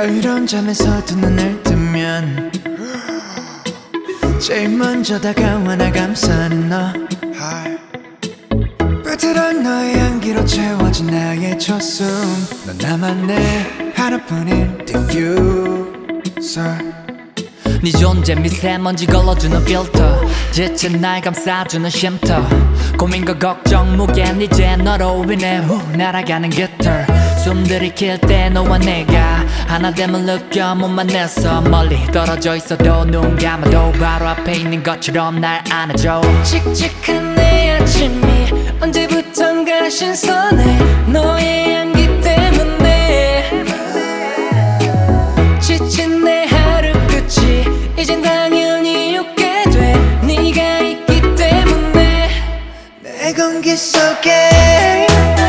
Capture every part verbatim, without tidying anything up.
여유로운 잠에서도 눈을 뜨면 제일 먼저 다가와 날 감싸는 너. 부드러운 너의 향기로 채워진 나의 초숨. 넌 나만의 하나뿐인 diffuser. 네 존재 미세먼지 걸러주는 필터. 지친 날 감싸주는 쉼터. 고민과 걱정 무게는 이제 너로 인해 후 날아가는 깃털. 숨 들이킬 때 너와 내가 하나됨을 느껴 못 만났어. 멀리 떨어져 있어도 눈 감아도 바로 앞에 있는 것처럼 날 안아줘. 칙칙한 내 아침이 언제부턴가 신선해. 너의 향기 때문에 지친 내 하루 끝이 이젠 당연히 웃게 돼. 네가 있기 때문에 내 공기 속에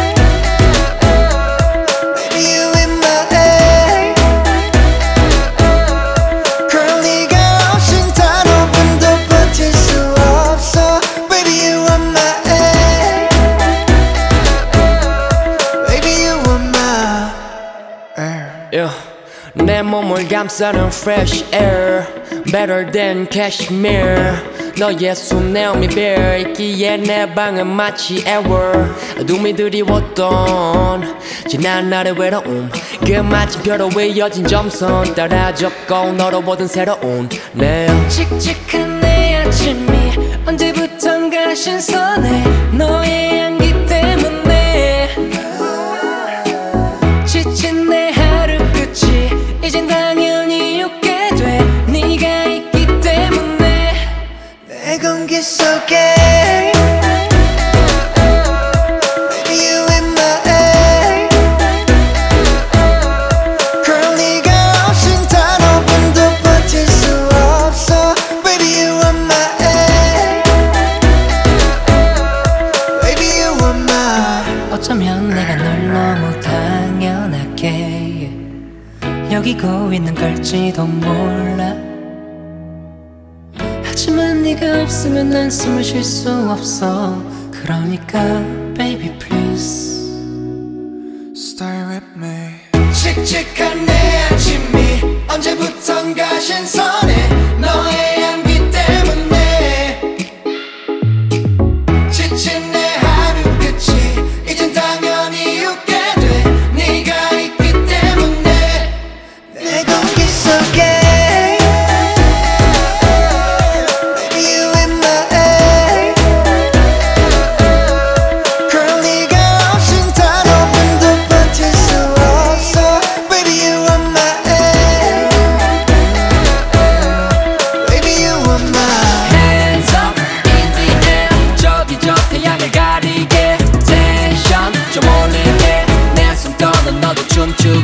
yeah. 내 몸을 감싸는 fresh air better than cashmere. 너의 숨 내 어미벨 있기에 내 방은 마치 ever 어둠이 드리웠던 지난 날의 외로움 그 마침표로 이어진 점선 따라 접고 너로 보던 새로운 내 칙칙한 내 아침이 언제부턴가 신선해. 너의 향기 때문에 지친 내 하루 끝이 이젠 당연히 웃게 돼. 네가 있기 때문에 내 공기 속에 어쩌면 내가 널 너무 당연하게 여기고 있는 걸지도 몰라. 하지만 네가 없으면 난 숨을 쉴 수 없어. 그러니까 baby please stay with me. 칙칙한 내 아침이 언제부턴가 신선해. 너의 향기 때문에 지친 내 하루 끝이 이젠 당연히 웃게 돼. 네가 있기 때문에 내 공기 속에 춤추게